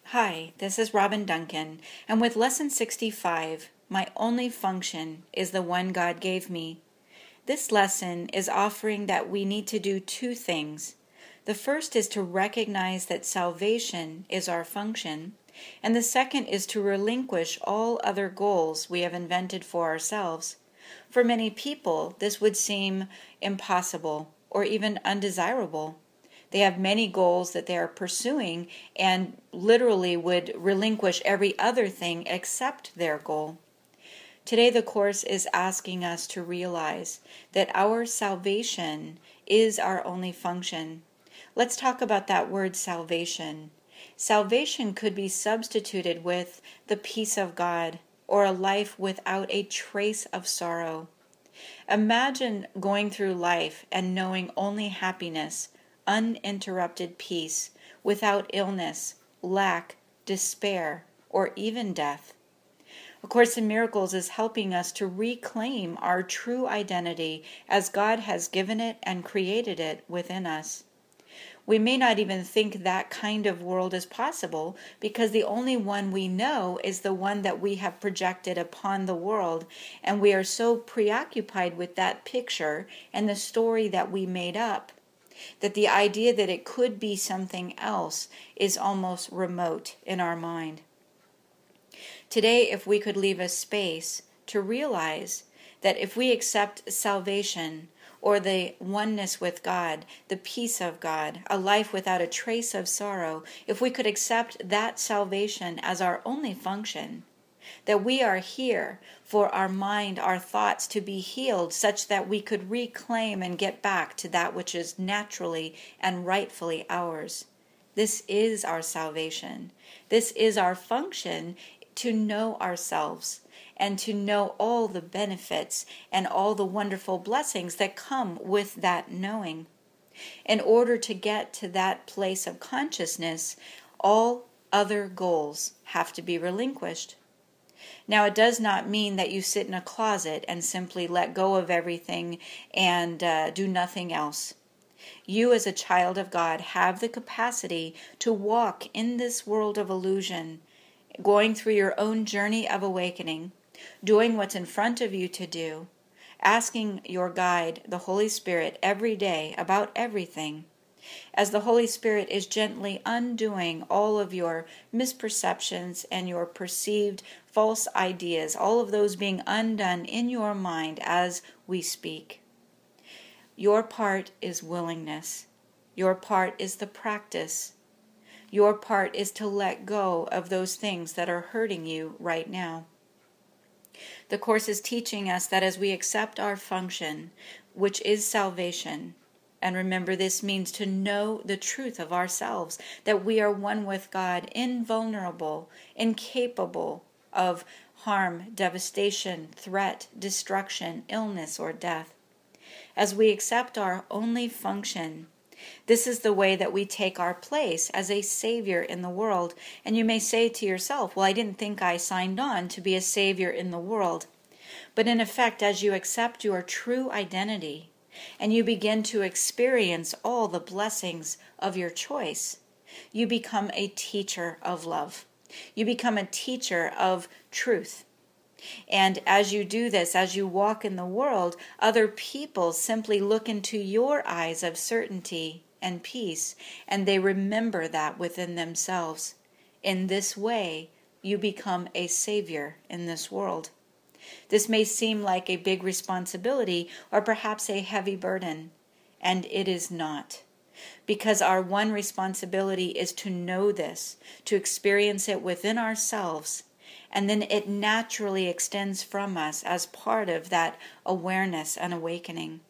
Hi, this is Robin Duncan, and with Lesson 65, my only function is the one God gave me. This lesson is offering that we need to do two things. The first is to recognize that salvation is our function, and the second is to relinquish all other goals we have invented for ourselves. For many people, this would seem impossible or even undesirable. They have many goals that they are pursuing and literally would relinquish every other thing except their goal. Today, the Course is asking us to realize that our salvation is our only function. Let's talk about that word salvation. Salvation could be substituted with the peace of God or a life without a trace of sorrow. Imagine going through life and knowing only happiness, uninterrupted peace, without illness, lack, despair, or even death. A Course in Miracles is helping us to reclaim our true identity as God has given it and created it within us. We may not even think that kind of world is possible because the only one we know is the one that we have projected upon the world, and we are so preoccupied with that picture and the story that we made up that the idea that it could be something else is almost remote in our mind. Today, if we could leave a space to realize that if we accept salvation or the oneness with God, the peace of God, a life without a trace of sorrow, if we could accept that salvation as our only function, that we are here for our mind, our thoughts to be healed such that we could reclaim and get back to that which is naturally and rightfully ours. This is our salvation. This is our function, to know ourselves and to know all the benefits and all the wonderful blessings that come with that knowing. In order to get to that place of consciousness, all other goals have to be relinquished. Now, it does not mean that you sit in a closet and simply let go of everything and do nothing else. You, as a child of God, have the capacity to walk in this world of illusion, going through your own journey of awakening, doing what's in front of you to do, asking your guide, the Holy Spirit, every day about everything, as the Holy Spirit is gently undoing all of your misperceptions and your perceived false ideas, all of those being undone in your mind as we speak. Your part is willingness. Your part is the practice. Your part is to let go of those things that are hurting you right now. The Course is teaching us that as we accept our function, which is salvation, and remember, this means to know the truth of ourselves, that we are one with God, invulnerable, incapable of harm, devastation, threat, destruction, illness, or death. As we accept our only function, this is the way that we take our place as a savior in the world. And you may say to yourself, well, I didn't think I signed on to be a savior in the world. But in effect, as you accept your true identity, and you begin to experience all the blessings of your choice, you become a teacher of love. You become a teacher of truth. And as you do this, as you walk in the world, other people simply look into your eyes of certainty and peace, and they remember that within themselves. In this way, you become a savior in this world. This may seem like a big responsibility or perhaps a heavy burden, and it is not. Because our one responsibility is to know this, to experience it within ourselves, and then it naturally extends from us as part of that awareness and awakening.